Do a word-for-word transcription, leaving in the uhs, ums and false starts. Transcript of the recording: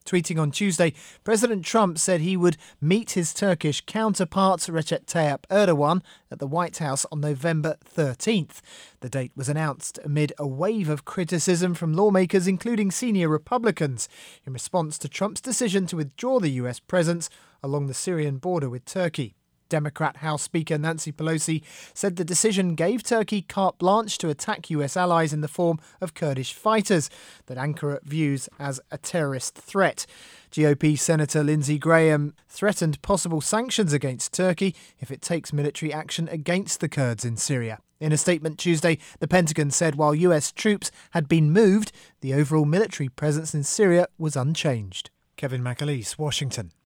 Tweeting on Tuesday, President Trump said he would meet his Turkish counterpart Recep Tayyip Erdogan at the White House on November thirteenth. The date was announced amid a wave of criticism from lawmakers, including senior Republicans, in response to Trump's decision to withdraw the U S presence along the Syrian border with Turkey. Democrat House Speaker Nancy Pelosi said the decision gave Turkey carte blanche to attack U S allies in the form of Kurdish fighters that Ankara views as a terrorist threat. G O P Senator Lindsey Graham threatened possible sanctions against Turkey if it takes military action against the Kurds in Syria. In a statement Tuesday, the Pentagon said while U S troops had been moved, the overall military presence in Syria was unchanged. Kevin McAleese, Washington.